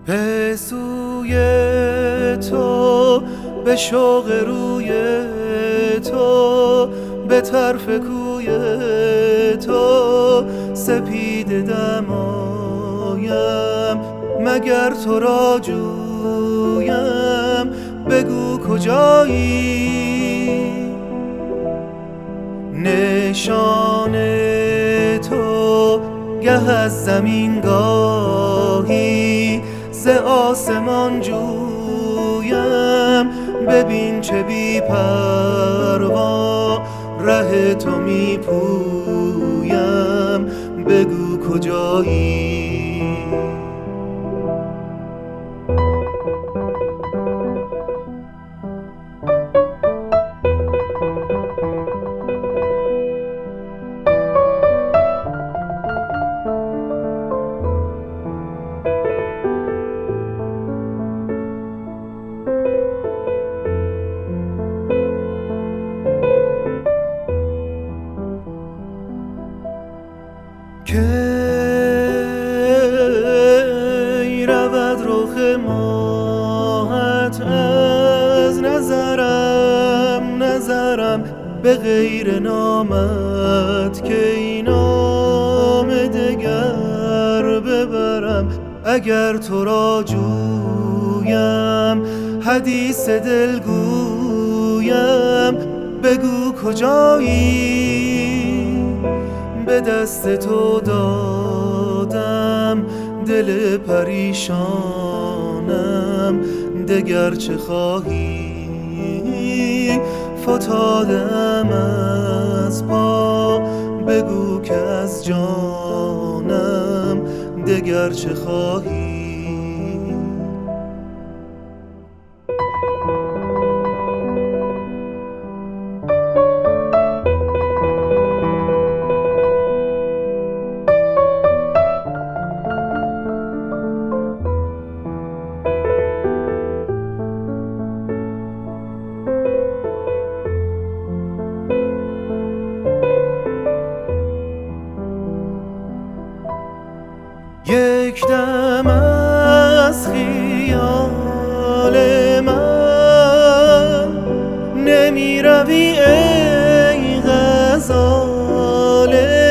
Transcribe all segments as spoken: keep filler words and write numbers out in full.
به سوی تو، به شوق روی تو، به طرف کوی تو سپیده دمایم. مگر تو را جویم، بگو کجایی؟ نشان تو گه از زمین گاهی ز آسمان جویم. ببین چه بی پروا ره تو می پویم، بگو کجایی؟ کی رود رخ ماهت از نظرم نظرم به غیر نامت، که این نام دگر ببرم. اگر تو را جویم حدیث دل گویم، بگو کجایی؟ به دست تو دادم دل پریشانم، دگر چه خواهی؟ فتادم از پا، بگو که از جانم دگر چه خواهی؟ یک دم از خیال من نمی روی ای غزال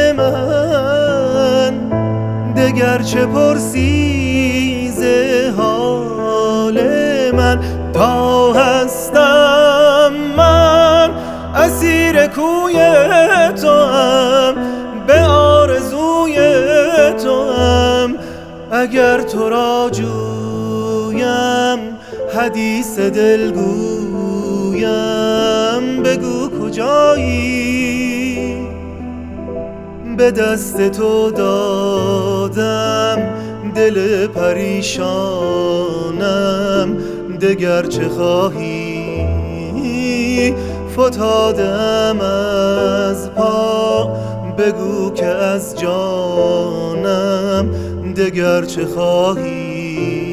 من، دگر چه پرسی ز حال من؟ تا هستم من اسیر کوی توام، به آرزوی توام. اگر تو را جویم حدیث دل گویم، بگو کجایی؟ به دست تو دادم دل پریشانم، دگر چه خواهی؟ فتادم از پا، بگو که از جانم دگر چه خواهی؟